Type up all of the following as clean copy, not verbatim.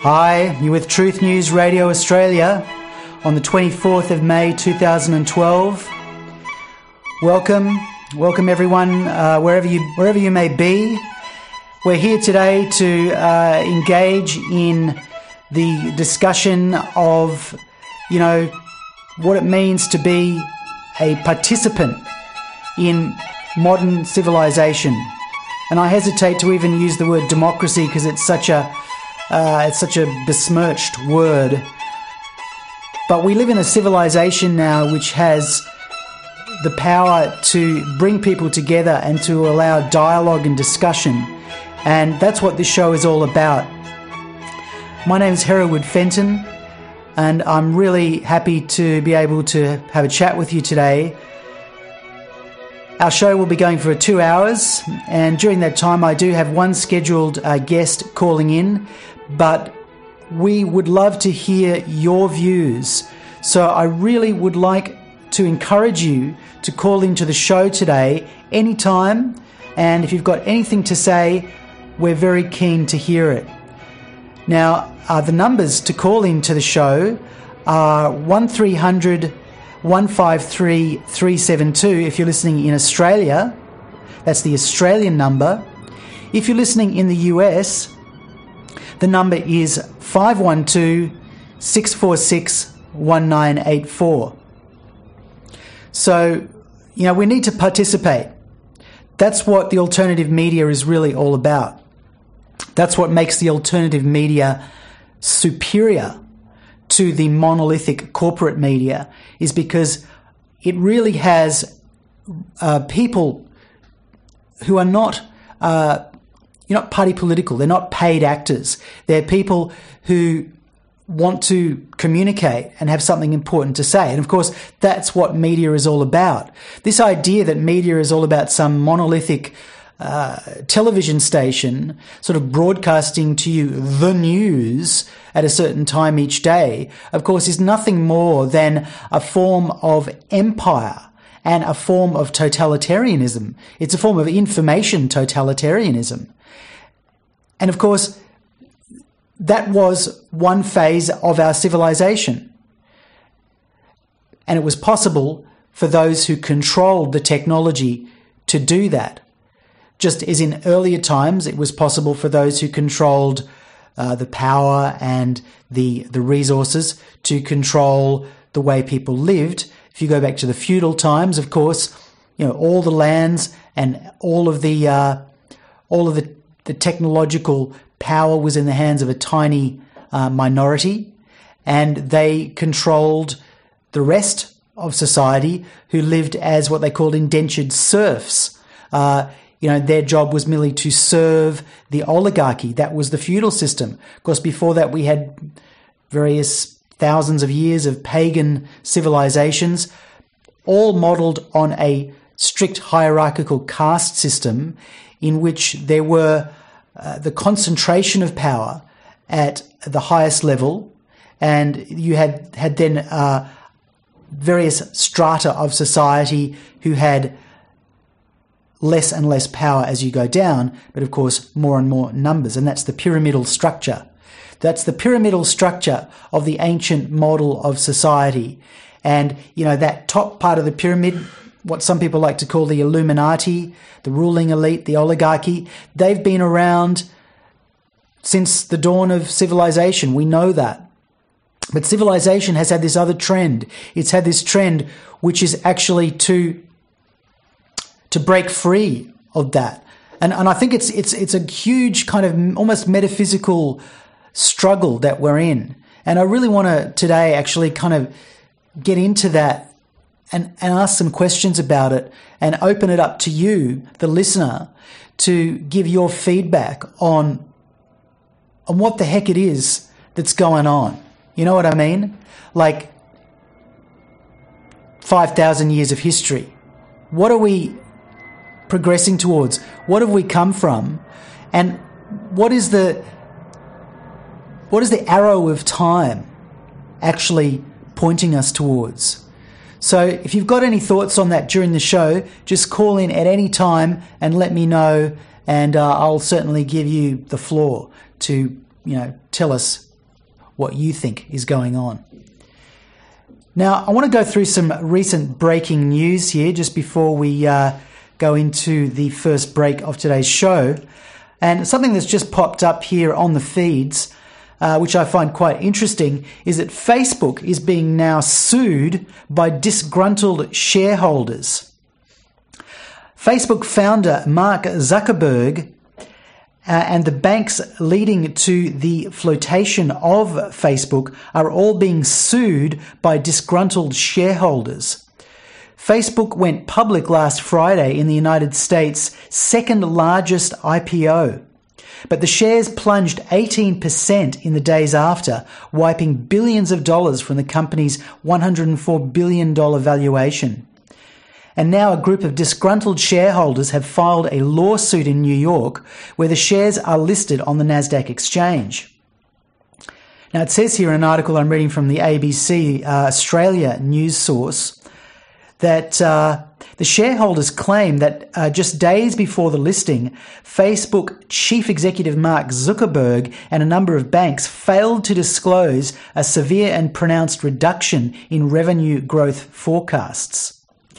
Hi, you're with Truth News Radio Australia on the 24th of May 2012. Welcome everyone, wherever you may be. We're here today to engage in the discussion of, what it means to be a participant in modern civilization. And I hesitate to even use the word democracy because it's such a besmirched word. But we live in a civilization now which has the power to bring people together and to allow dialogue and discussion. And that's what this show is all about. My name is Hereward Fenton, and I'm really happy to be able to have a chat with you today. Our show will be going for 2 hours, and during that time I do have one scheduled guest calling in, but we would love to hear your views. So I really would like to encourage you to call into the show today anytime, and if you've got anything to say, we're very keen to hear it. Now, the numbers to call into the show are 1300 153 372 if you're listening in Australia. That's the Australian number. If you're listening in the US, the number is 512 646 1984. So, we need to participate. That's what the alternative media is really all about. That's what makes the alternative media superior to the monolithic corporate media, is because it really has people who are not party political. They're not paid actors. They're people who want to communicate and have something important to say. And of course, that's what media is all about. This idea that media is all about some monolithic television station sort of broadcasting to you the news at a certain time each day, of course, is nothing more than a form of empire and a form of totalitarianism. It's a form of information totalitarianism. And of course, that was one phase of our civilization. And it was possible for those who controlled the technology to do that. Just as in earlier times, it was possible for those who controlled the power and the resources to control the way people lived. If you go back to the feudal times, of course, all the lands and all of the technological power was in the hands of a tiny minority, and they controlled the rest of society, who lived as what they called indentured serfs. Their job was merely to serve the oligarchy. That was the feudal system. Of course, before that, we had various thousands of years of pagan civilizations, all modeled on a strict hierarchical caste system in which there were the concentration of power at the highest level, and you had then various strata of society who had less and less power as you go down, but of course more and more numbers, and that's the pyramidal structure. That's the pyramidal structure of the ancient model of society. And, that top part of the pyramid, what some people like to call the Illuminati, the ruling elite, the oligarchy, they've been around since the dawn of civilization. We know that. But civilization has had this other trend. It's had this trend which is actually to break free of that. And I think it's a huge kind of almost metaphysical struggle that we're in. And I really want to today actually kind of get into that and ask some questions about it and open it up to you, the listener, to give your feedback on what the heck it is that's going on. You know what I mean? Like 5,000 years of history. What are we progressing towards? What have we come from? And what is the arrow of time actually pointing us towards? So if you've got any thoughts on that during the show, just call in at any time and let me know, and I'll certainly give you the floor to, tell us what you think is going on. Now, I want to go through some recent breaking news here just before we go into the first break of today's show. And something that's just popped up here on the feeds, which I find quite interesting, is that Facebook is being now sued by disgruntled shareholders. Facebook founder Mark Zuckerberg and the banks leading to the flotation of Facebook are all being sued by disgruntled shareholders. Facebook went public last Friday in the United States' second largest IPO, but the shares plunged 18% in the days after, wiping billions of dollars from the company's $104 billion valuation. And now a group of disgruntled shareholders have filed a lawsuit in New York where the shares are listed on the Nasdaq exchange. Now it says here in an article I'm reading from the ABC Australia news source that the shareholders claim that just days before the listing, Facebook chief executive Mark Zuckerberg and a number of banks failed to disclose a severe and pronounced reduction in revenue growth forecasts.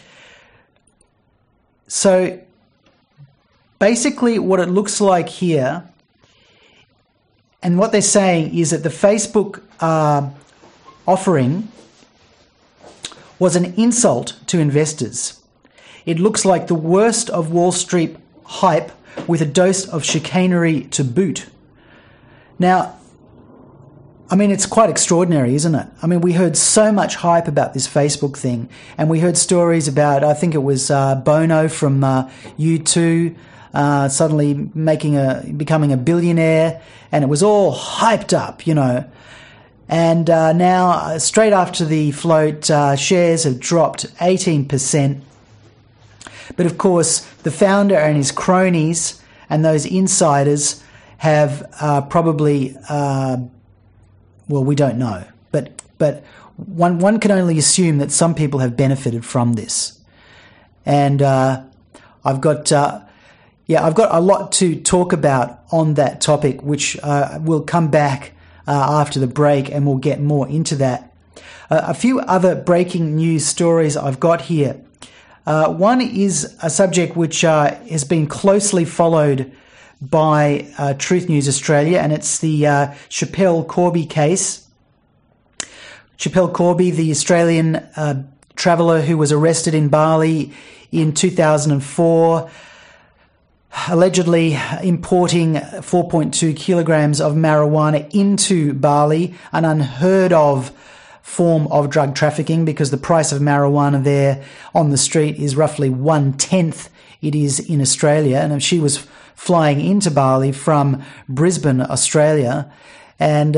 So basically what it looks like here, and what they're saying is that the Facebook offering was an insult to investors. It looks like the worst of Wall Street hype with a dose of chicanery to boot. Now, I mean, it's quite extraordinary, isn't it? I mean, we heard so much hype about this Facebook thing, and we heard stories about, I think it was Bono from U2 suddenly becoming a billionaire, and it was all hyped up, you know. And now, straight after the float, shares have dropped 18%. But of course, the founder and his cronies and those insiders have probably... well, we don't know, but one can only assume that some people have benefited from this. And I've got a lot to talk about on that topic, which will come back after the break, and we'll get more into that. A few other breaking news stories I've got here. One is a subject which has been closely followed by Truth News Australia, and it's the Schapelle Corby case. Schapelle Corby, the Australian traveller who was arrested in Bali in 2004, allegedly importing 4.2 kilograms of marijuana into Bali, an unheard of form of drug trafficking because the price of marijuana there on the street is roughly 1/10 it is in Australia. And she was flying into Bali from Brisbane, Australia. And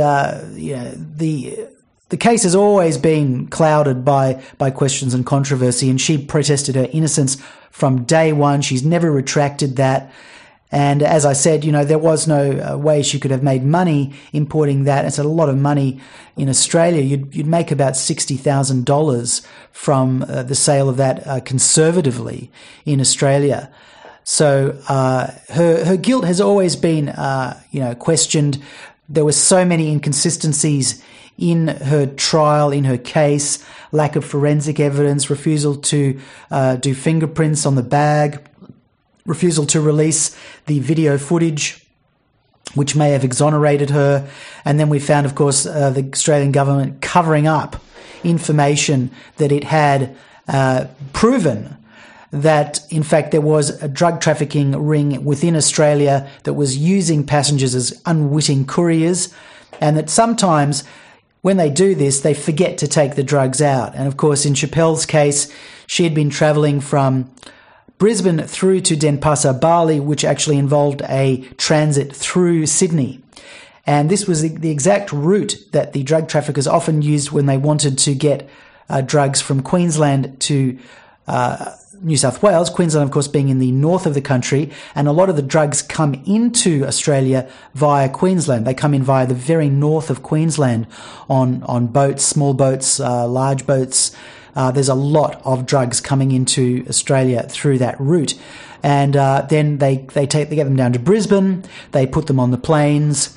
the case has always been clouded by questions and controversy, and she protested her innocence from day one. She's never retracted that. And as I said, you know, there was no way she could have made money importing that. It's a lot of money in Australia. You'd make about $60,000 from the sale of that conservatively in Australia. So her guilt has always been, questioned. There were so many inconsistencies in her trial, in her case, lack of forensic evidence, refusal to do fingerprints on the bag, refusal to release the video footage, which may have exonerated her. And then we found, of course, the Australian government covering up information that it had proven that, in fact, there was a drug trafficking ring within Australia that was using passengers as unwitting couriers, and that sometimes when they do this, they forget to take the drugs out. And, of course, in Schapelle's case, she had been travelling from Brisbane through to Denpasar, Bali, which actually involved a transit through Sydney. And this was the exact route that the drug traffickers often used when they wanted to get drugs from Queensland to New South Wales. Queensland, of course, being in the north of the country, and a lot of the drugs come into Australia via Queensland. They come in via the very north of Queensland on boats, small boats, large boats. There's a lot of drugs coming into Australia through that route. And then they get them down to Brisbane, they put them on the planes,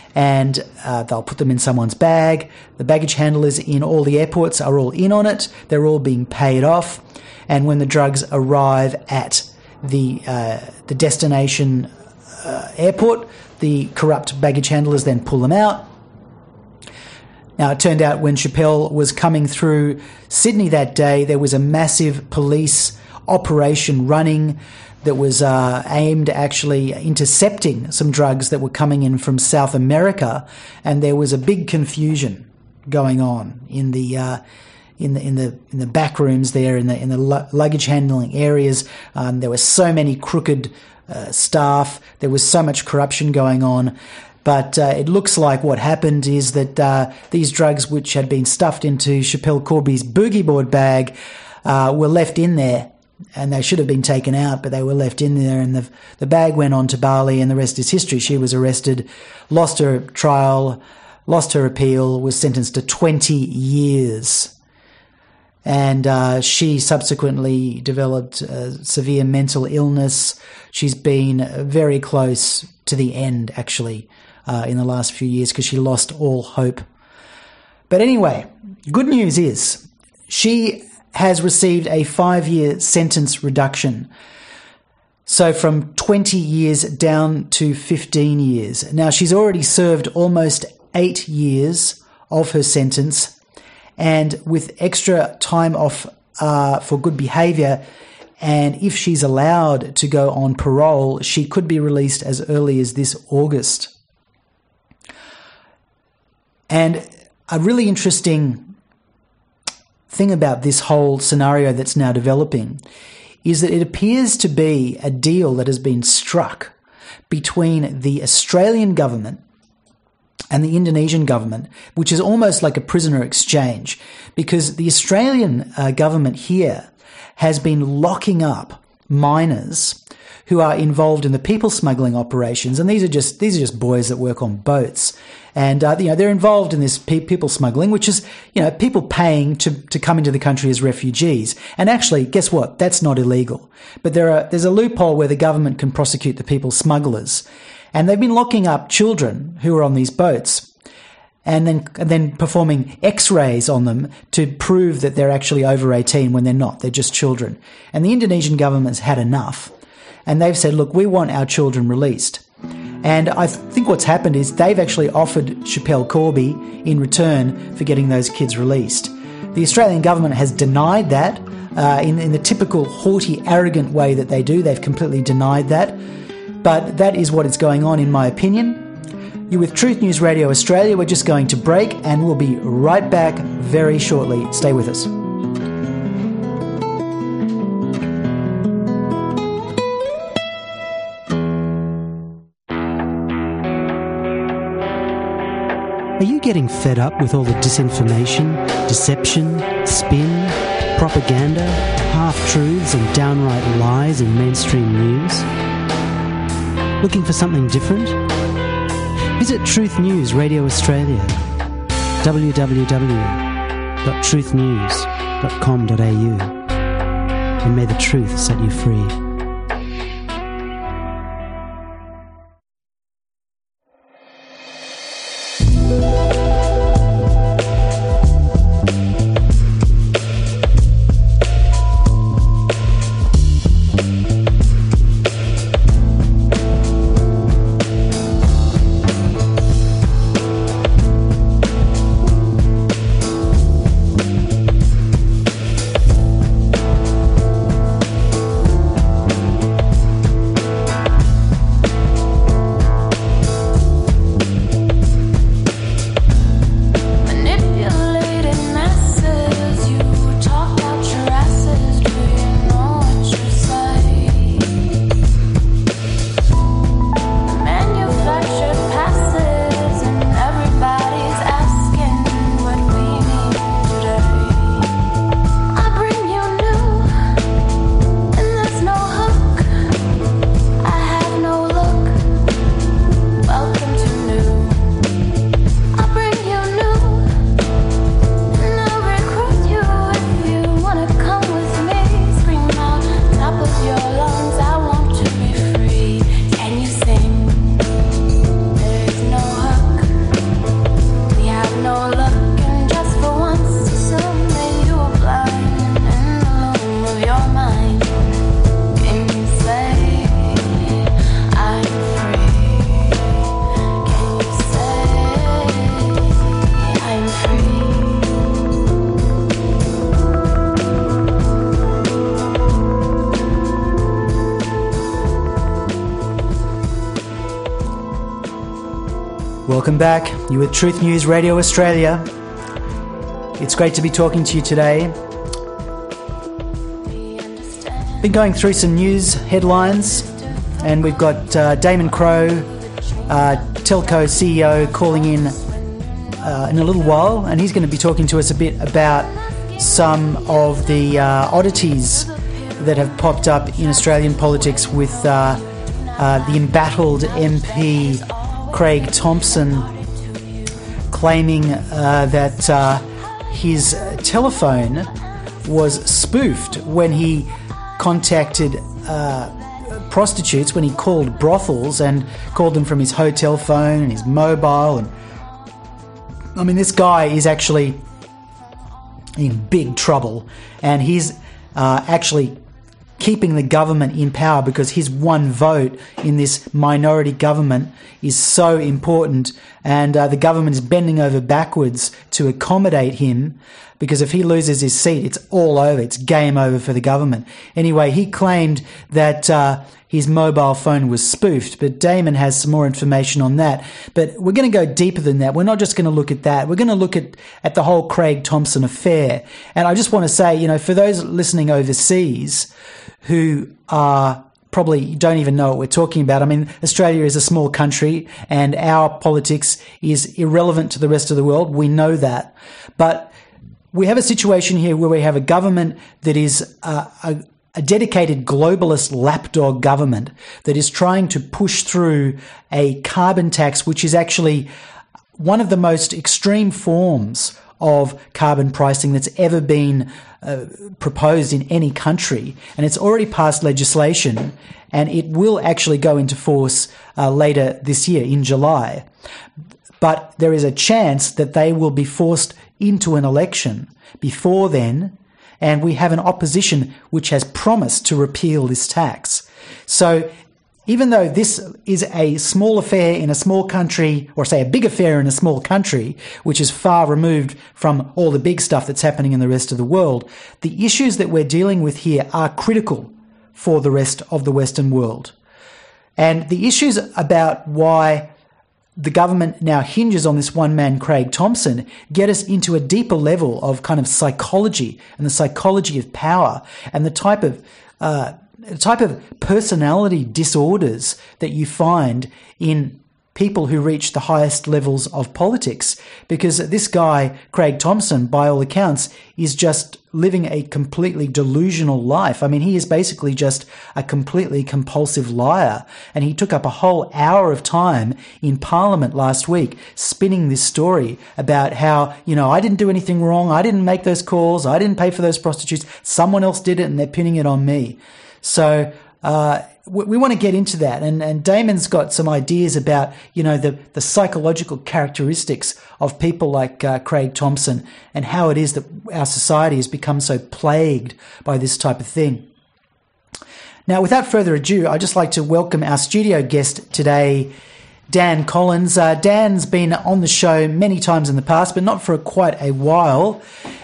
and they'll put them in someone's bag. The baggage handlers in all the airports are all in on it. They're all being paid off. And when the drugs arrive at the destination airport, the corrupt baggage handlers then pull them out. Now, it turned out when Schapelle was coming through Sydney that day, there was a massive police operation running that was aimed at actually intercepting some drugs that were coming in from South America, and there was a big confusion going on in the back rooms there, in the luggage handling areas. There were so many crooked staff. There was so much corruption going on. But it looks like what happened is that these drugs, which had been stuffed into Schapelle Corby's boogie board bag, were left in there, and they should have been taken out, but they were left in there, and the bag went on to Bali, and the rest is history. She was arrested, lost her trial, lost her appeal, was sentenced to 20 years. And she subsequently developed severe mental illness. She's been very close to the end, actually, in the last few years, because she lost all hope. But anyway, good news is she has received a 5-year sentence reduction. So from 20 years down to 15 years. Now, she's already served almost 8 years of her sentence, and with extra time off for good behaviour, and if she's allowed to go on parole, she could be released as early as this August. And a really interesting thing about this whole scenario that's now developing is that it appears to be a deal that has been struck between the Australian government and the Indonesian government, which is almost like a prisoner exchange, because the Australian government here has been locking up miners who are involved in the people smuggling operations, and these are just boys that work on boats, and they're involved in this people smuggling, which is people paying to come into the country as refugees. And actually, guess what? That's not illegal, but there's a loophole where the government can prosecute the people smugglers, and they've been locking up children who are on these boats, and then performing X-rays on them to prove that they're actually over 18 when they're not. They're just children. And the Indonesian government's had enough. And they've said, look, we want our children released. And I think what's happened is they've actually offered Schapelle Corby in return for getting those kids released. The Australian government has denied that in the typical haughty, arrogant way that they do. They've completely denied that. But that is what is going on, in my opinion. You're with Truth News Radio Australia. We're just going to break, and we'll be right back very shortly. Stay with us. Are you getting fed up with all the disinformation, deception, spin, propaganda, half-truths and downright lies in mainstream news? Looking for something different? Visit Truth News Radio Australia, www.truthnews.com.au, and may the truth set you free. Welcome back. You're with Truth News Radio Australia. It's great to be talking to you today. Been going through some news headlines, and we've got Damon Crowe, Telco CEO, calling in a little while, and he's going to be talking to us a bit about some of the oddities that have popped up in Australian politics with the embattled MP Craig Thomson claiming that his telephone was spoofed when he contacted prostitutes, when he called brothels and called them from his hotel phone and his mobile. And I mean, this guy is actually in big trouble, and he's actually keeping the government in power because his one vote in this minority government is so important, and the government is bending over backwards to accommodate him, because if he loses his seat, it's all over. It's game over for the government. Anyway, he claimed that his mobile phone was spoofed, but Damon has some more information on that. But we're going to go deeper than that. We're not just going to look at that. We're going to look at the whole Craig Thomson affair. And I just want to say, you know, for those listening overseas who probably don't even know what we're talking about. I mean, Australia is a small country and our politics is irrelevant to the rest of the world. We know that. But we have a situation here where we have a government that is a dedicated globalist lapdog government that is trying to push through a carbon tax, which is actually one of the most extreme forms of carbon pricing that's ever been proposed in any country. And it's already passed legislation, and it will actually go into force later this year in July. But there is a chance that they will be forced into an election before then, and we have an opposition which has promised to repeal this tax. So even though this is a small affair in a small country, or say a big affair in a small country, which is far removed from all the big stuff that's happening in the rest of the world, the issues that we're dealing with here are critical for the rest of the Western world. And the issues about why the government now hinges on this one man, Craig Thomson, get us into a deeper level of kind of psychology and the psychology of power and the type of personality disorders that you find in people who reach the highest levels of politics. Because this guy, Craig Thomson, by all accounts, is just living a completely delusional life. I mean, he is basically just a completely compulsive liar. And he took up a whole hour of time in Parliament last week spinning this story about how, you know, I didn't do anything wrong. I didn't make those calls. I didn't pay for those prostitutes. Someone else did it, and they're pinning it on me. So we want to get into that, and Damon's got some ideas about, you know, the psychological characteristics of people like Craig Thomson and how it is that our society has become so plagued by this type of thing. Now, without further ado, I'd just like to welcome our studio guest today, Dan Collins. Dan's been on the show many times in the past, but not for quite a while.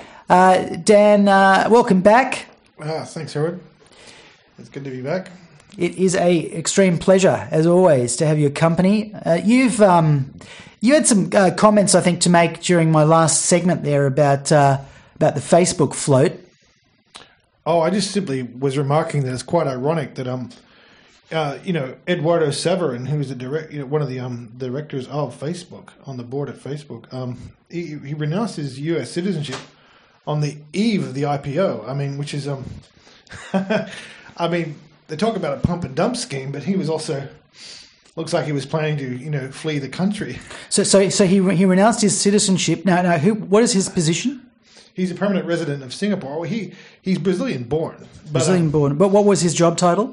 Dan, welcome back. Thanks, Howard. It's good to be back. It is a extreme pleasure, as always, to have your company. You had some comments, I think, to make during my last segment there about the Facebook float. Oh, I just simply was remarking that it's quite ironic that Eduardo Severin, who was one of the directors of Facebook, on the board at Facebook, he renounced his U.S. citizenship on the eve of the IPO. I mean, which is I mean, they talk about a pump and dump scheme, but he was also looks like he was planning to, you know, flee the country. So he renounced his citizenship. Now, what is his position? He's a permanent resident of Singapore. Well, he's Brazilian born. Brazilian born. But what was his job title?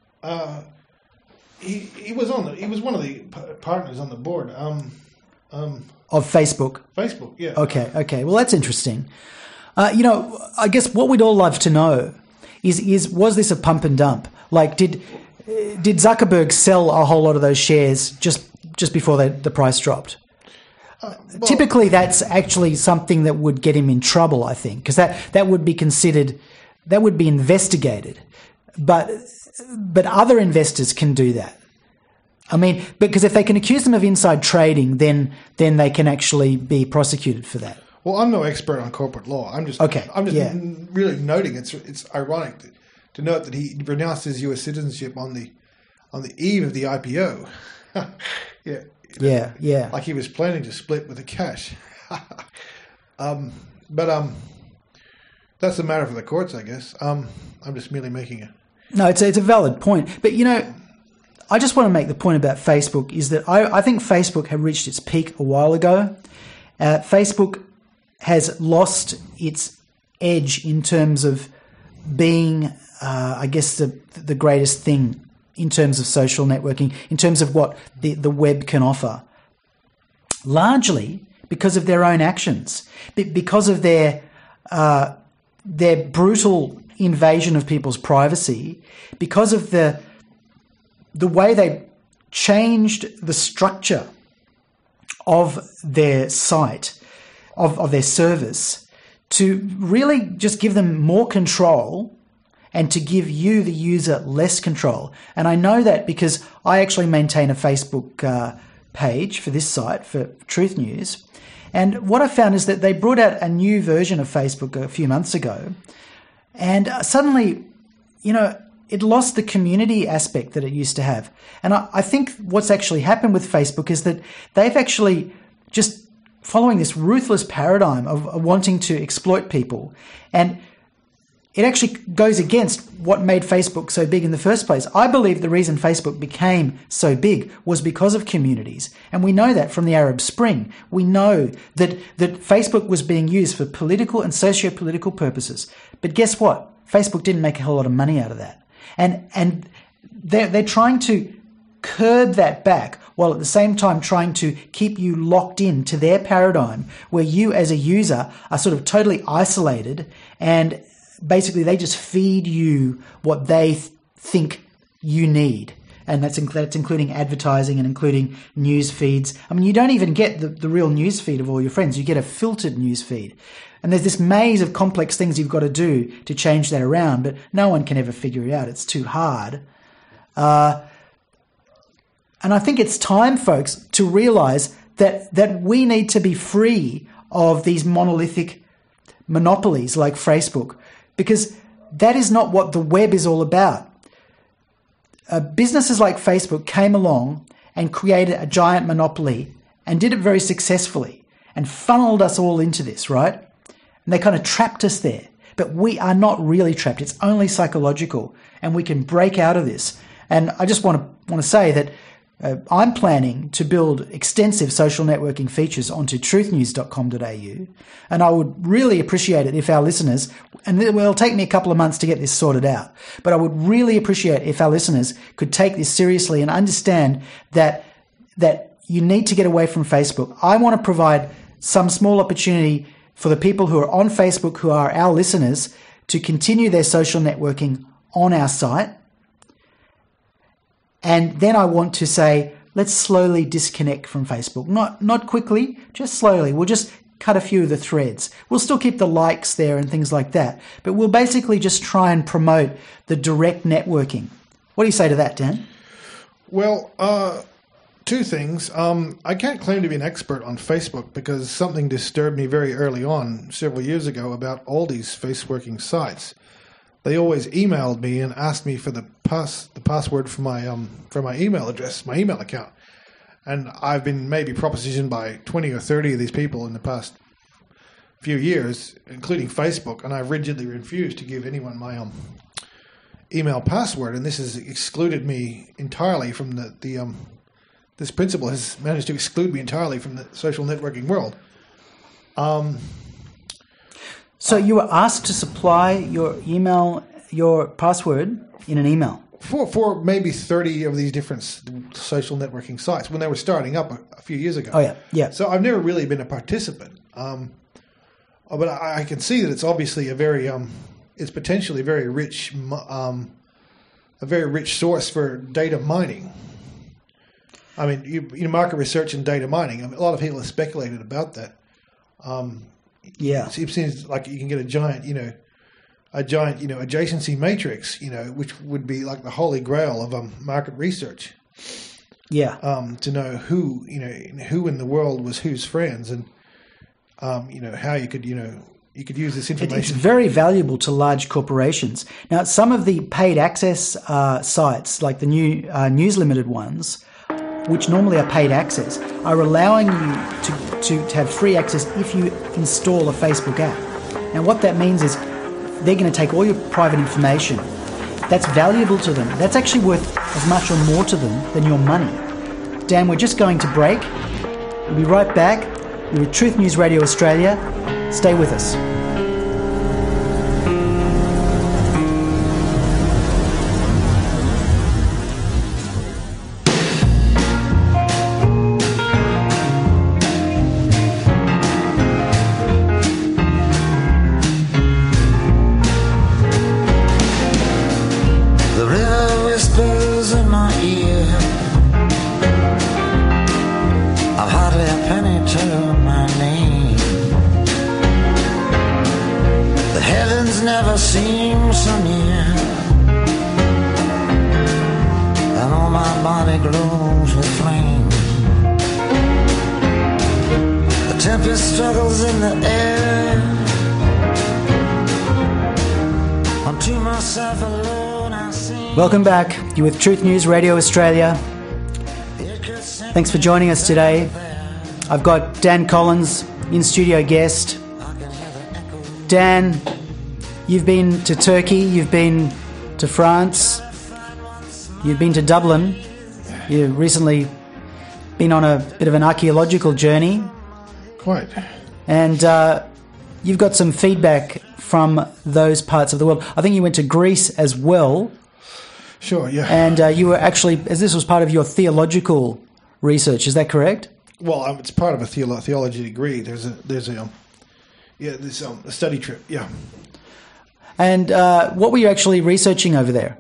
He was one of the partners on the board. Of Facebook. Facebook, yeah. Okay. Well, that's interesting. I guess what we'd all love to know was this a pump and dump? Like, did Zuckerberg sell a whole lot of those shares just before the price dropped? Typically, that's actually something that would get him in trouble, I think, because that would be considered, that would be investigated. But other investors can do that. I mean, because if they can accuse them of inside trading, then they can actually be prosecuted for that. Well, I'm no expert on corporate law. I'm just really noting it's ironic to note that he renounced his U.S. citizenship on the eve of the IPO. Yeah. Like he was planning to split with the cash. But that's a matter for the courts, I guess. I'm just merely making No, it's a valid point. But, I just want to make the point about Facebook is that I think Facebook had reached its peak a while ago. Facebook has lost its edge in terms of being, I guess, the greatest thing in terms of social networking, in terms of what the web can offer. Largely because of their own actions, because of their brutal invasion of people's privacy, because of the way they changed the structure of their site, of their service, to really just give them more control and to give you, the user, less control. And I know that because I actually maintain a Facebook page for this site, for Truth News. And what I found is that they brought out a new version of Facebook a few months ago. And suddenly, it lost the community aspect that it used to have. And I think what's actually happened with Facebook is that they've actually just following this ruthless paradigm of wanting to exploit people. And it actually goes against what made Facebook so big in the first place. I believe the reason Facebook became so big was because of communities. And we know that from the Arab Spring. We know that Facebook was being used for political and socio-political purposes. But guess what? Facebook didn't make a whole lot of money out of that. And they're trying to curb that back while at the same time trying to keep you locked in to their paradigm where you as a user are sort of totally isolated, and basically they just feed you what they think you need. And that's including advertising and including news feeds. I mean, you don't even get the real news feed of all your friends. You get a filtered news feed. And there's this maze of complex things you've got to do to change that around, but no one can ever figure it out. It's too hard. And I think it's time, folks, to realize that we need to be free of these monolithic monopolies like Facebook, because that is not what the web is all about. Businesses like Facebook came along and created a giant monopoly and did it very successfully and funneled us all into this, right? And they kind of trapped us there. But we are not really trapped. It's only psychological, and we can break out of this. And I just want to say that I'm planning to build extensive social networking features onto truthnews.com.au, and I would really appreciate it if our listeners, and it'll take me a couple of months to get this sorted out, but I would really appreciate if our listeners could take this seriously and understand that you need to get away from Facebook. I want to provide some small opportunity for the people who are on Facebook, who are our listeners, to continue their social networking on our site. And then I want to say, let's slowly disconnect from Facebook. Not quickly, just slowly. We'll just cut a few of the threads. We'll still keep the likes there and things like that. But we'll basically just try and promote the direct networking. What do you say to that, Dan? Well, two things. I can't claim to be an expert on Facebook because something disturbed me very early on, several years ago, about all these Facebooking sites. They always emailed me and asked me for the password for my email address, my email account. And I've been maybe propositioned by 20 or 30 of these people in the past few years, including Facebook, and I've rigidly refused to give anyone my email password. And this has excluded me entirely from this principle has managed to exclude me entirely from the social networking world. So you were asked to supply your password in an email? For maybe 30 of these different social networking sites when they were starting up a few years ago. Oh, yeah. So I've never really been a participant. But I can see that it's obviously it's potentially a very rich source for data mining. I mean, market research and data mining. A lot of people have speculated about that. Yeah, it seems like you can get a giant adjacency matrix, which would be like the holy grail of market research. Yeah. To know who in the world was whose friends, and how you could use this information. It's very valuable to large corporations. Now, some of the paid access sites, like the new News Limited ones, which normally are paid access, are allowing you to have free access if you install a Facebook app. Now, what that means is they're going to take all your private information. That's valuable to them. That's actually worth as much or more to them than your money. Dan, we're just going to break. We'll be right back. You're with Truth News Radio Australia. Stay with us. Welcome back. You're with Truth News Radio Australia. Thanks for joining us today. I've got Dan Collins, in-studio guest. Dan, you've been to Turkey, you've been to France, you've been to Dublin. You've recently been on a bit of an archaeological journey. Quite. And you've got some feedback from those parts of the world. I think you went to Greece as well. Sure, yeah. And you were actually, as this was part of your theological research, is that correct? Well, it's part of a theology degree. There's a study trip, yeah. And what were you actually researching over there?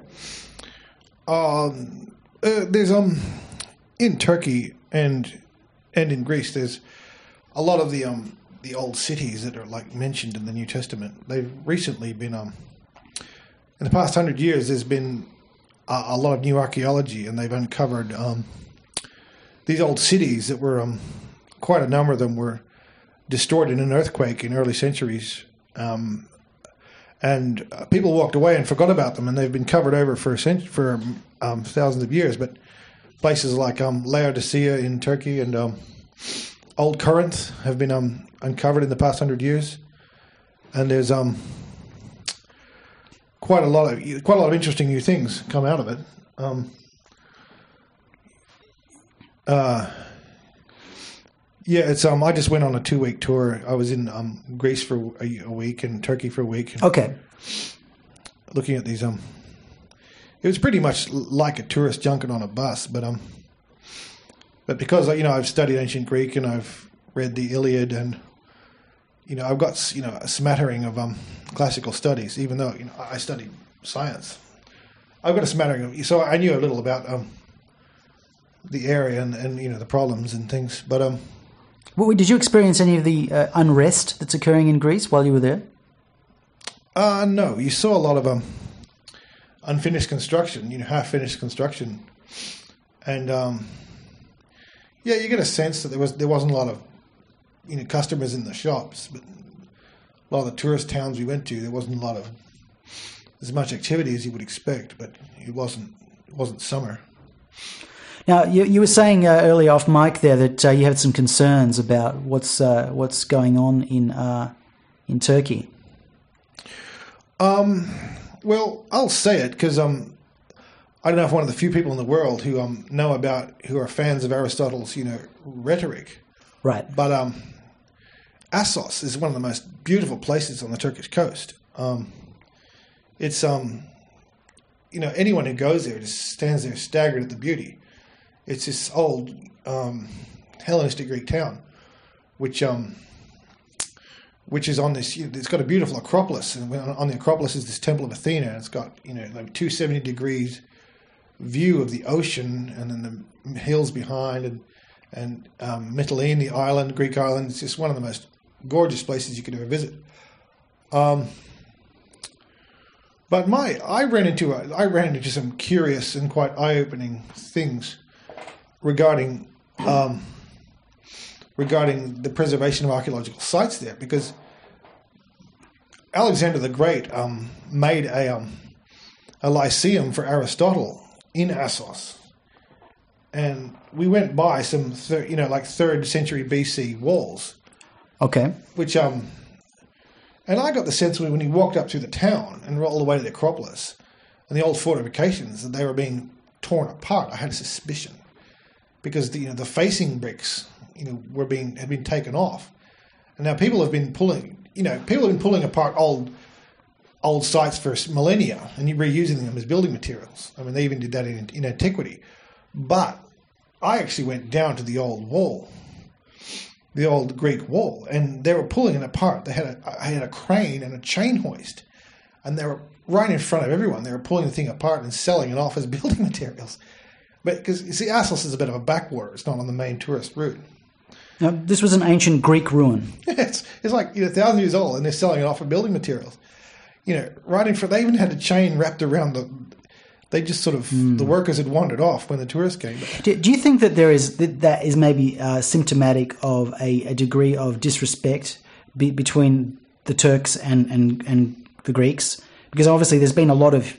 There's in Turkey and in Greece, there's a lot of the old cities that are like mentioned in the New Testament. They've recently been in the past 100 years. There's been a lot of new archaeology, and they've uncovered these old cities that were quite a number of them were destroyed in an earthquake in early centuries, and people walked away and forgot about them, and they've been covered over for thousands of years. But places like Laodicea in Turkey and Old Corinth have been uncovered in the past 100 years, and there's quite a lot of interesting new things come out of it. It's I just went on a 2-week tour. I was in Greece for a week and Turkey for a week. Okay. Looking at these it was pretty much like a tourist junket on a bus, but because I've studied ancient Greek and I've read the Iliad, and I've got a smattering of classical studies, even though I studied science. I've got a smattering of, so I knew a little about the area and the problems and things. But did you experience any of the unrest that's occurring in Greece while you were there? No, you saw a lot of unfinished construction, half-finished construction, and you get a sense that there wasn't a lot of customers in the shops, but a lot of the tourist towns we went to, there wasn't as much activity as you would expect, but it wasn't summer. Now, you were saying earlier off mic there that you had some concerns about what's going on in Turkey. Well, I'll say it because I don't know if one of the few people in the world who who are fans of Aristotle's rhetoric. Right. But Assos is one of the most beautiful places on the Turkish coast. It's anyone who goes there just stands there staggered at the beauty. It's this old Hellenistic Greek town, which is on this. It's got a beautiful Acropolis, and on the Acropolis is this Temple of Athena. And it's got like 270 degrees view of the ocean, and then the hills behind, and Mytilene, the island, Greek island. It's just one of the most gorgeous places you could ever visit. But I ran into some curious and quite eye-opening things regarding the preservation of archaeological sites there, because Alexander the Great made a Lyceum for Aristotle in Assos, and we went by some 3rd century BC walls. Okay. Which and I got the sense when he walked up through the town and all the way to the Acropolis and the old fortifications that they were being torn apart. I had a suspicion because the facing bricks had been taken off, and now people have been pulling apart old sites for millennia and reusing them as building materials. I mean, they even did that in antiquity. But I actually went down to the old wall, the old Greek wall, and they were pulling it apart. They had a crane and a chain hoist, and they were right in front of everyone. They were pulling the thing apart and selling it off as building materials. But because you see, Assos is a bit of a backwater; it's not on the main tourist route. Now, this was an ancient Greek ruin. It's like 1,000 years old, and they're selling it off for building materials. Right in front. They even had a chain wrapped around the. They just sort of the workers had wandered off when the tourists came. Do you think that that is maybe symptomatic of a degree of disrespect between the Turks and the Greeks? Because obviously there's been a lot of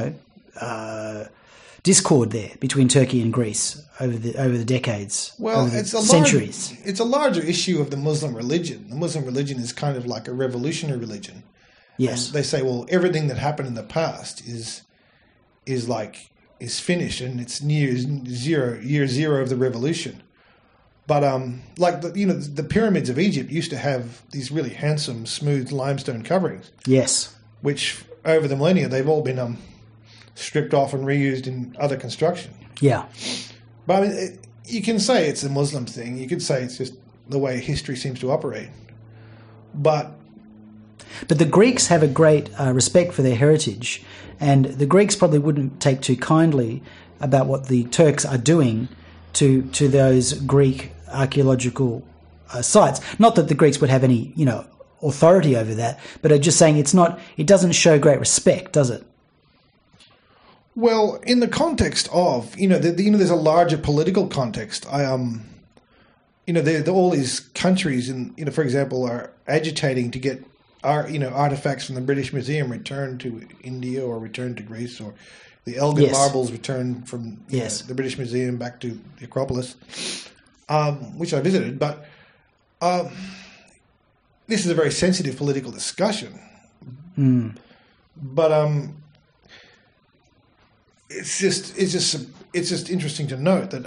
discord there between Turkey and Greece over the decades. Well, centuries. It's a larger issue of the Muslim religion. The Muslim religion is kind of like a revolutionary religion. Yes, and they say, well, everything that happened in the past is finished, and it's year zero of the revolution. But the pyramids of Egypt used to have these really handsome, smooth limestone coverings. Yes, which over the millennia they've all been stripped off and reused in other construction. Yeah, but I mean, you can say it's a Muslim thing. You could say it's just the way history seems to operate. But the Greeks have a great respect for their heritage, and the Greeks probably wouldn't take too kindly about what the Turks are doing to those Greek archaeological sites. Not that the Greeks would have any, authority over that, but I'm just saying it doesn't show great respect, does it? Well, in the context of, there's a larger political context. All these countries, for example, are agitating to get artifacts from the British Museum returned to India or returned to Greece, or the Elgin marbles returned from the British Museum back to the Acropolis, which I visited. But this is a very sensitive political discussion. But it's just interesting to note that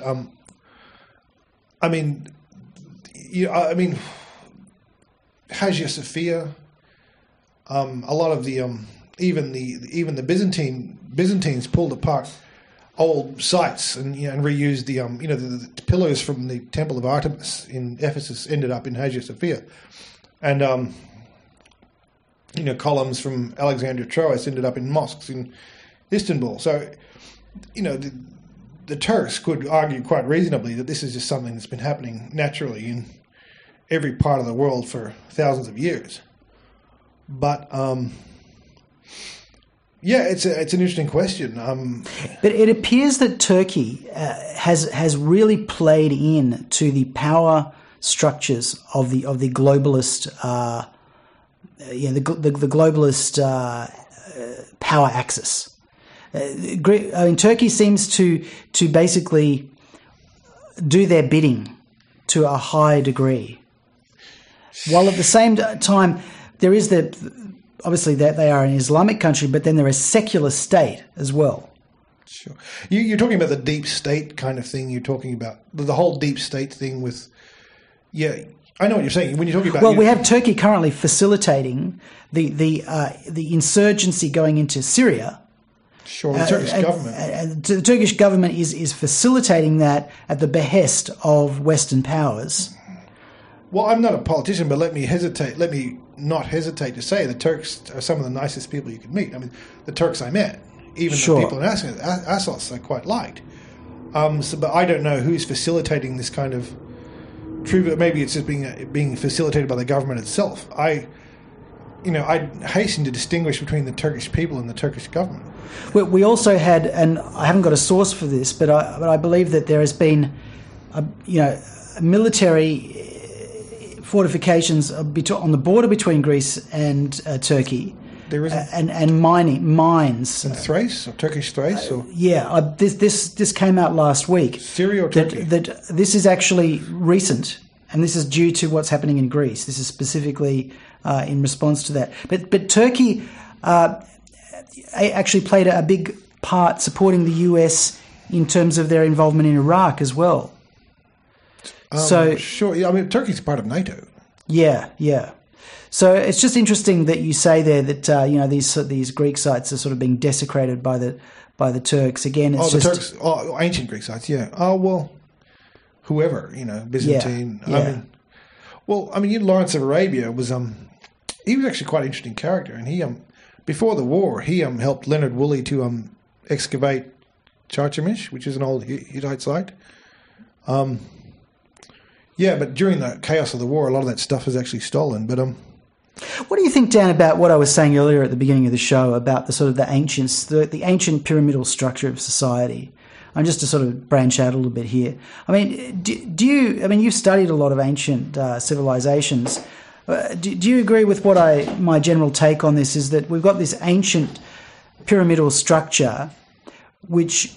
Hagia Sophia. A lot of the even the Byzantines pulled apart old sites and reused the pillars from the Temple of Artemis in Ephesus ended up in Hagia Sophia, and columns from Alexandria Troas ended up in mosques in Istanbul. So the Turks could argue quite reasonably that this is just something that's been happening naturally in every part of the world for thousands of years. But it's an interesting question. But it appears that Turkey has really played in to the power structures of the globalist the globalist power axis. Turkey seems to basically do their bidding to a high degree, while at the same time there is obviously that they are an Islamic country, but then they're a secular state as well. Sure. You're talking about the deep state kind of thing. You're talking about the whole deep state thing with, I know what you're saying. When you're talking about... Well, we have Turkey currently facilitating the insurgency going into Syria. Sure, the Turkish government. The Turkish government is facilitating that at the behest of Western powers. Well, I'm not a politician, but let me not hesitate to say the Turks are some of the nicest people you could meet. I mean, the Turks I met, even the people in Assos, I quite liked. But I don't know who's facilitating this kind of true. Maybe it's just being facilitated by the government itself. I hasten to distinguish between the Turkish people and the Turkish government. We also had, and I haven't got a source for this, but I believe that there has been, military fortifications on the border between Greece and Turkey. There is and mines. In Thrace, or Turkish Thrace, or this came out last week. Syria or Turkey? That this is actually recent, and this is due to what's happening in Greece. This is specifically in response to that. But Turkey actually played a big part supporting the US in terms of their involvement in Iraq as well. Sure. Yeah, I mean, Turkey's part of NATO. Yeah. So it's just interesting that you say there that these Greek sites are sort of being desecrated by the Turks. Again, it's Turks, ancient Greek sites. Yeah. Oh well, whoever Byzantine. Yeah. Lawrence of Arabia was he was actually quite an interesting character, and he before the war he helped Leonard Woolley to excavate Carchemish, which is an old Hittite site. Yeah, but during the chaos of the war, a lot of that stuff is actually stolen. But what do you think, Dan, about what I was saying earlier at the beginning of the show about the sort of the ancient pyramidal structure of society? I'm just to sort of branch out a little bit here. I mean, you've studied a lot of ancient civilizations. Do you agree with my general take on this is that we've got this ancient pyramidal structure, which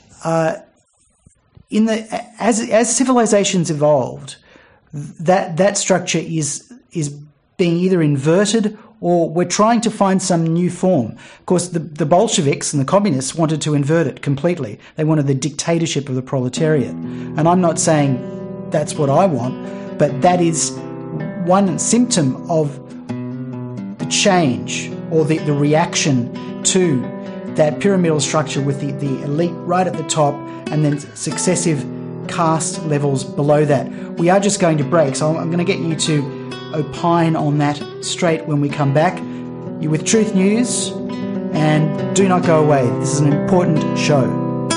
as civilizations evolved, that structure is being either inverted or we're trying to find some new form. Of course, the Bolsheviks and the communists wanted to invert it completely. They wanted the dictatorship of the proletariat. And I'm not saying that's what I want, but that is one symptom of the change or the reaction to that pyramidal structure with the elite right at the top and then successive caste levels below that. We are just going to break, so I'm going to get you to opine on that straight when we come back. You're with Truth News, and do not go away. This is an important show.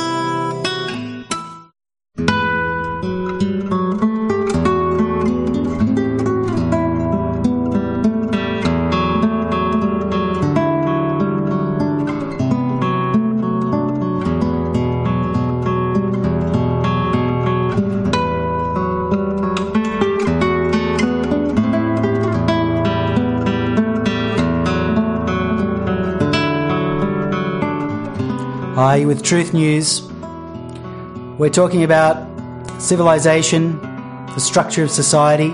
Hi, with Truth News. We're talking about civilization, the structure of society,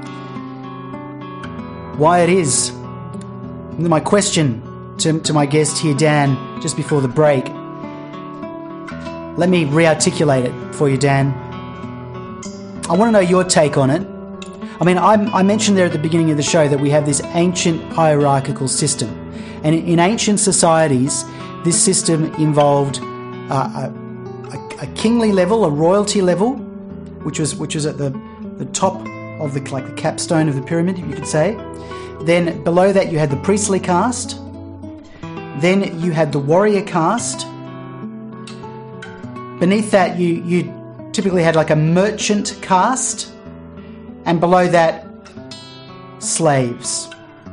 why it is. My question to my guest here, Dan, just before the break. Let me re-articulate it for you, Dan. I want to know your take on it. I mean, I mentioned there at the beginning of the show that we have this ancient hierarchical system. And in ancient societies, this system involved a kingly level, a royalty level, which was at the top of the capstone of the pyramid, you could say. Then below that you had the priestly caste. Then you had the warrior caste. Beneath that you typically had like a merchant caste, and below that slaves.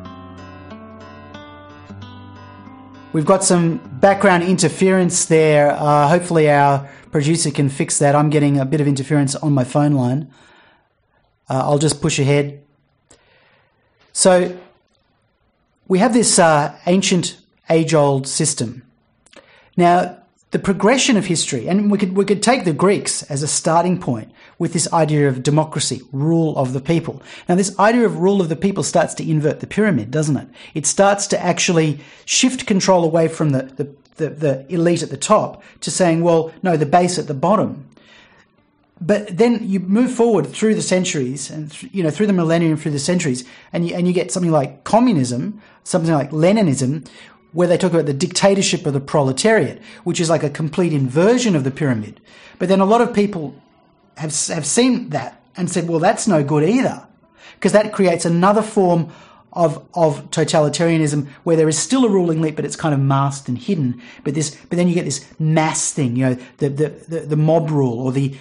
We've got some background interference there. Hopefully our producer can fix that. I'm getting a bit of interference on my phone line. I'll just push ahead. So we have this ancient, age-old system. Now, the progression of history, and we could take the Greeks as a starting point with this idea of democracy, rule of the people. Now, this idea of rule of the people starts to invert the pyramid, doesn't it? It starts to actually shift control away from the elite at the top to saying, well, no, the base at the bottom. But then you move forward through the centuries and through the millennium, through the centuries, and you get something like communism, something like Leninism, where they talk about the dictatorship of the proletariat, which is like a complete inversion of the pyramid. But then a lot of people have seen that and said, well, that's no good either, because that creates another form of totalitarianism where there is still a ruling elite, but it's kind of masked and hidden. But then you get this mass thing, the mob rule or the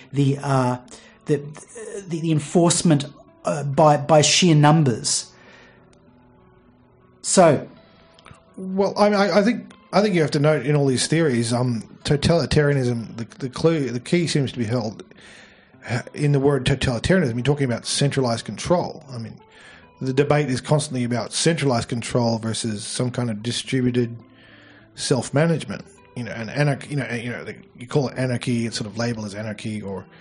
enforcement by sheer numbers. So. Well, I mean, I think I think you have to note in all these theories, totalitarianism. The key seems to be held in the word totalitarianism. You're talking about centralized control. I mean, the debate is constantly about centralized control versus some kind of distributed self-management. And anarchy. You call it anarchy. It's sort of labeled as anarchy,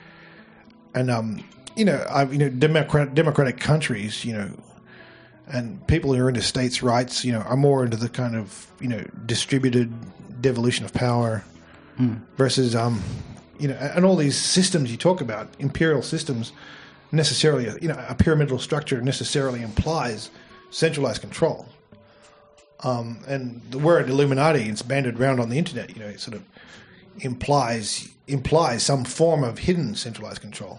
democratic countries. And people who are into states' rights, are more into the kind of, distributed devolution of power versus, and all these systems you talk about, imperial systems, necessarily, a pyramidal structure necessarily implies centralized control. And the word Illuminati, it's banded around on the internet, it sort of implies some form of hidden centralized control.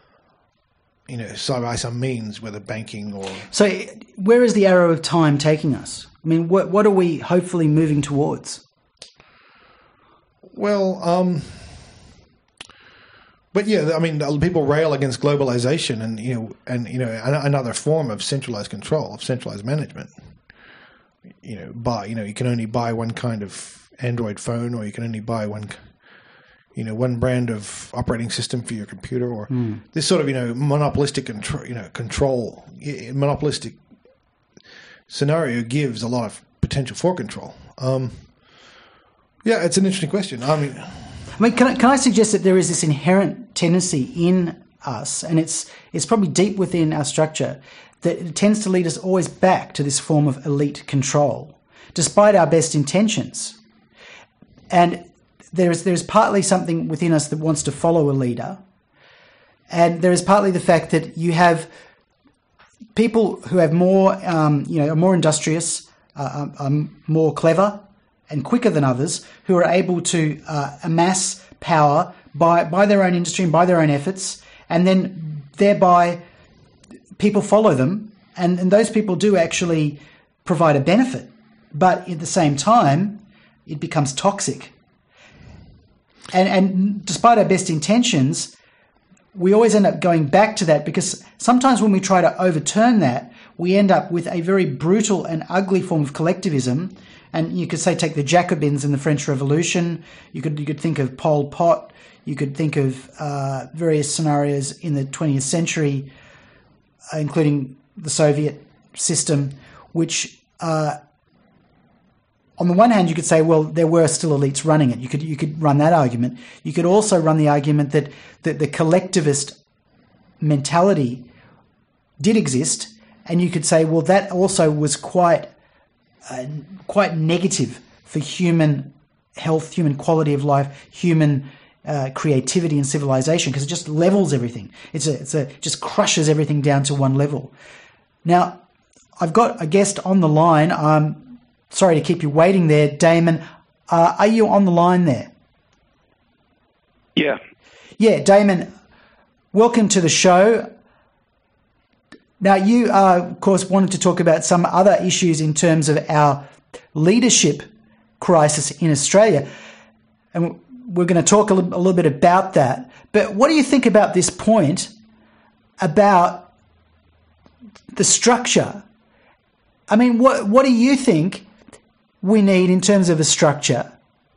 So by some means, whether banking or... So where is the arrow of time taking us? I mean, what are we hopefully moving towards? Well, but yeah, I mean, people rail against globalization and another form of centralized control, of centralized management. You can only buy one kind of Android phone, or you can only buy one brand of operating system for your computer, or this sort of, monopolistic control, monopolistic scenario gives a lot of potential for control. It's an interesting question. I mean, can I suggest that there is this inherent tendency in us, and it's probably deep within our structure, that it tends to lead us always back to this form of elite control, despite our best intentions. And there's partly something within us that wants to follow a leader, and there is partly the fact that you have people who have more, are more industrious, are more clever and quicker than others, who are able to amass power by their own industry and by their own efforts, and then thereby people follow them, and those people do actually provide a benefit, but at the same time, it becomes toxic. And despite our best intentions, we always end up going back to that, because sometimes when we try to overturn that, we end up with a very brutal and ugly form of collectivism. And you could say, take the Jacobins in the French Revolution. You could think of Pol Pot. You could think of various scenarios in the 20th century, including the Soviet system, which on the one hand, you could say, well, there were still elites running it. You could run that argument. You could also run the argument that the collectivist mentality did exist, and you could say, well, that also was quite negative for human health, human quality of life, human creativity and civilization, because it just levels everything. It just crushes everything down to one level. Now, I've got a guest on the line. Sorry to keep you waiting there, Damon. Are you on the line there? Yeah. Yeah, Damon, welcome to the show. Now, you, of course, wanted to talk about some other issues in terms of our leadership crisis in Australia, and we're going to talk a little bit about that. But what do you think about this point about the structure? I mean, what do you think we need in terms of a structure?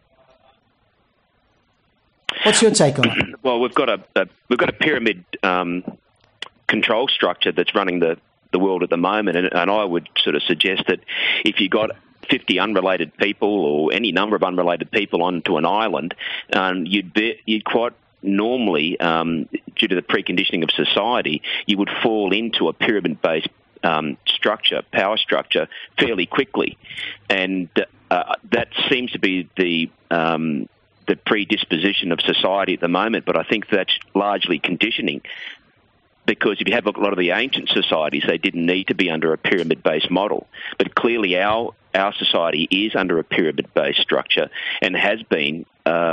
What's your take on it? Well, we've got a pyramid control structure that's running the world at the moment, and I would sort of suggest that if you got 50 unrelated people or any number of unrelated people onto an island, you'd quite normally, due to the preconditioning of society, you would fall into a pyramid-based power structure fairly quickly, and that seems to be the predisposition of society at the moment. But I think that's largely conditioning, because if you have a lot of the ancient societies, they didn't need to be under a pyramid-based model. But clearly our society is under a pyramid-based structure and has been,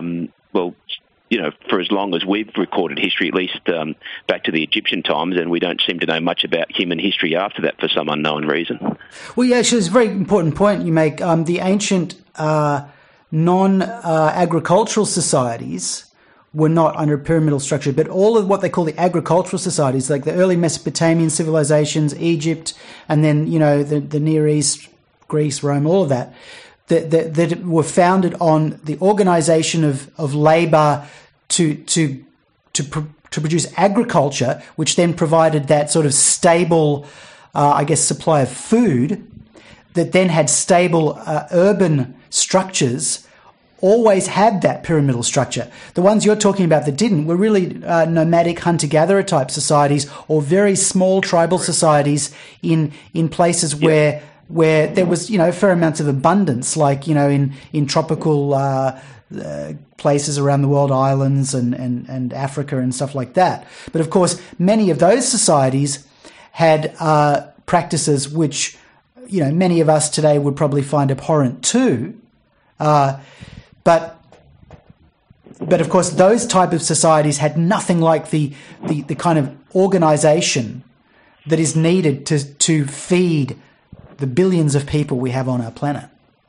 for as long as we've recorded history, at least back to the Egyptian times, and we don't seem to know much about human history after that for some unknown reason. Well, yeah, actually, it's a very important point you make. The ancient non-agricultural societies were not under a pyramidal structure, but all of what they call the agricultural societies, like the early Mesopotamian civilizations, Egypt, and then, the Near East, Greece, Rome, all of that, that were founded on the organisation of labour to produce agriculture, which then provided that sort of stable, supply of food, that then had stable urban structures, always had that pyramidal structure. The ones you're talking about that didn't were really nomadic hunter-gatherer type societies, or very small tribal societies in places where there was, fair amounts of abundance, like, in tropical places around the world, islands and Africa and stuff like that. But of course, many of those societies had practices which, many of us today would probably find abhorrent too. But of course, those type of societies had nothing like the kind of organisation that is needed to feed the billions of people we have on our planet.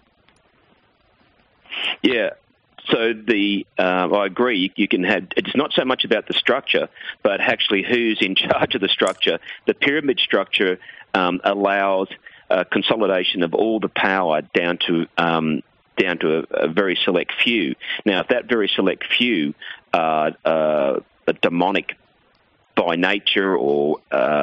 Yeah. So I agree. You can have. It's not so much about the structure, but actually who's in charge of the structure. The pyramid structure allows consolidation of all the power down to a very select few. Now, if that very select few are demonic by nature, or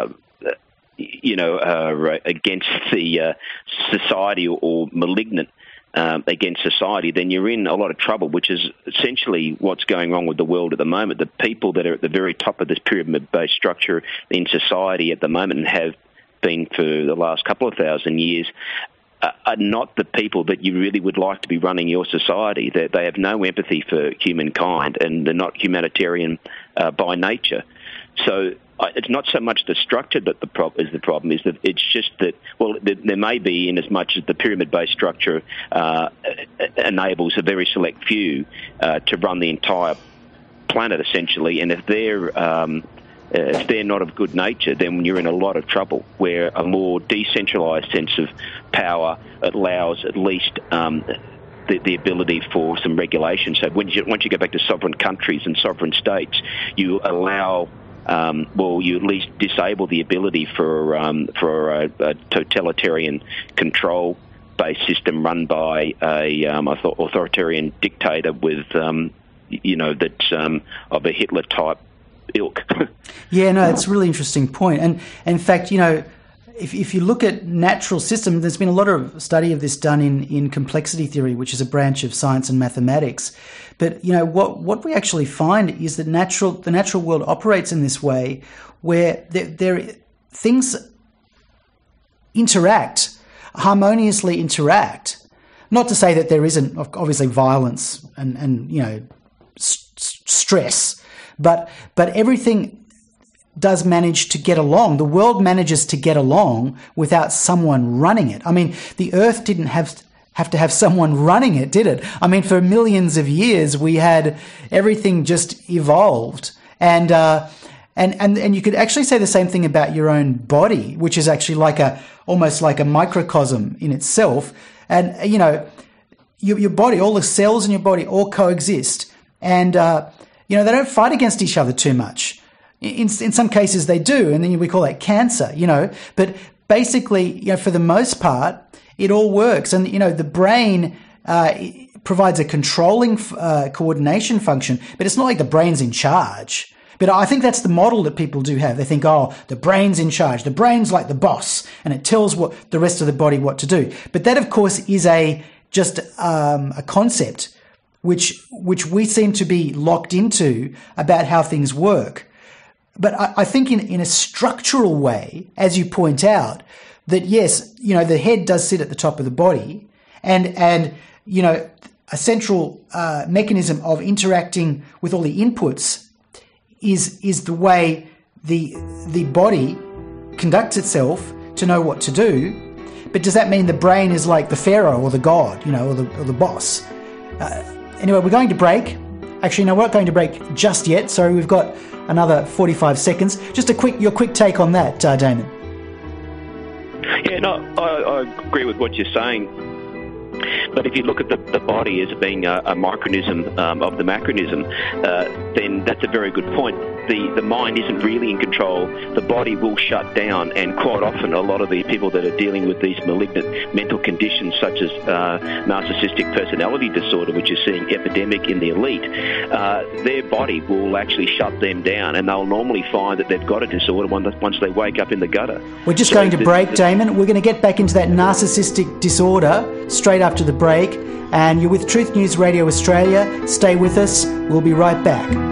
against the society, or malignant against society, then you're in a lot of trouble, which is essentially what's going on with the world at the moment. The people that are at the very top of this pyramid-based structure in society at the moment, and have been for the last couple of thousand years, are not the people that you really would like to be running your society. They have no empathy for humankind, and they're not humanitarian by nature. So it's not so much the structure that the problem is that it's just that, well, there may be, in as much as the pyramid-based structure enables a very select few to run the entire planet, essentially, and if they're not of good nature, then you're in a lot of trouble, where a more decentralised sense of power allows at least the ability for some regulation. So once you go back to sovereign countries and sovereign states, you allow, you at least disable the ability for a totalitarian control-based system run by a authoritarian dictator with, that's of a Hitler-type ilk. Yeah, no, it's a really interesting point. And in fact, if you look at natural systems, there's been a lot of study of this done in complexity theory, which is a branch of science and mathematics. But what we actually find is that the natural world operates in this way, where things harmoniously interact. Not to say that there isn't obviously violence and stress, but everything does manage to get along. The world manages to get along without someone running it. I mean, the Earth didn't have to have someone running it, did it? I mean, for millions of years, we had everything just evolved, and you could actually say the same thing about your own body, which is actually almost like a microcosm in itself. And your body, all the cells in your body, all coexist, and they don't fight against each other too much. In some cases they do, and then we call that cancer, But basically, for the most part, it all works. And, the brain provides a controlling coordination function, but it's not like the brain's in charge. But I think that's the model that people do have. They think, the brain's in charge. The brain's like the boss, and it tells the rest of the body what to do. But that, of course, is just a concept which we seem to be locked into about how things work. But I think in a structural way, as you point out, that yes, the head does sit at the top of the body, and a central mechanism of interacting with all the inputs is the way the body conducts itself to know what to do. But does that mean the brain is like the pharaoh or the god, or the boss? Anyway, we're going to break. Actually, no, we're not going to break just yet. Sorry, we've got another 45 seconds. Just your quick take on that, Damon. Yeah, no, I agree with what you're saying. But if you look at the body as being a micronism of the macronism, then that's a very good point. The mind isn't really in control. The body will shut down, and quite often a lot of the people that are dealing with these malignant mental conditions such as narcissistic personality disorder, which is seeing epidemic in the elite, their body will actually shut them down, and they'll normally find that they've got a disorder once they wake up in the gutter. We're just going to break, Damon. We're going to get back into that narcissistic disorder straight after the break, and you're with Truth News Radio Australia. Stay with us. We'll be right back.